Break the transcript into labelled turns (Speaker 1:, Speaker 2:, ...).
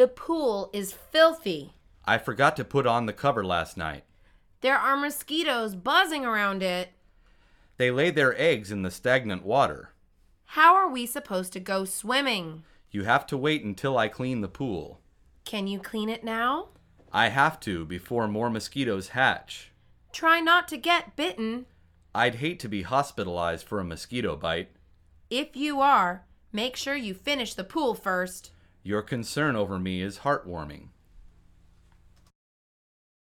Speaker 1: The pool is filthy.
Speaker 2: I forgot to put on the cover last night.
Speaker 1: There are mosquitoes buzzing around it.
Speaker 2: They lay their eggs in the stagnant water.
Speaker 1: How are we supposed to go swimming?
Speaker 2: You have to wait until I clean the pool.
Speaker 1: Can you clean it now?
Speaker 2: I have to before more mosquitoes hatch.
Speaker 1: Try not to get bitten.
Speaker 2: I'd hate to be hospitalized for a mosquito bite.
Speaker 1: If you are, make sure you finish the pool first.
Speaker 2: Your concern over me is heartwarming.